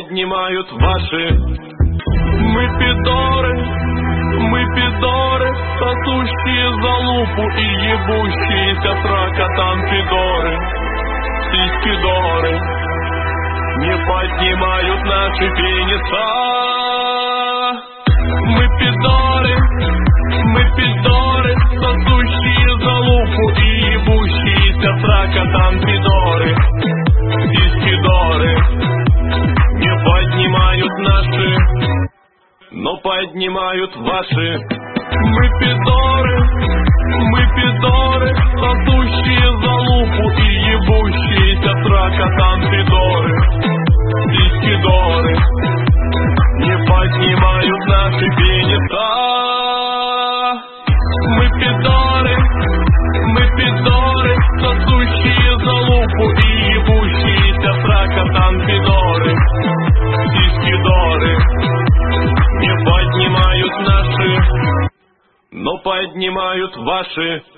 поднимают ваши. Мы пидоры, сосущие залупу и ебущиеся сракотан пидоры. Сиськи-доры не поднимают наши пениса. Мы пидоры, сосущие залупу и ебущиеся сракотан пидоры. Сиськи-доры не поднимают наши, но поднимают ваши. Мы пидоры, сосущие залупу и ебущиеся сракотан пидоры. Сиськи-доры не поднимают наши пениса. Мы пидоры, сосущие залупу и ебущиеся сракотан пидоры. Сиськи-доры не поднимают наши, но поднимают ваши.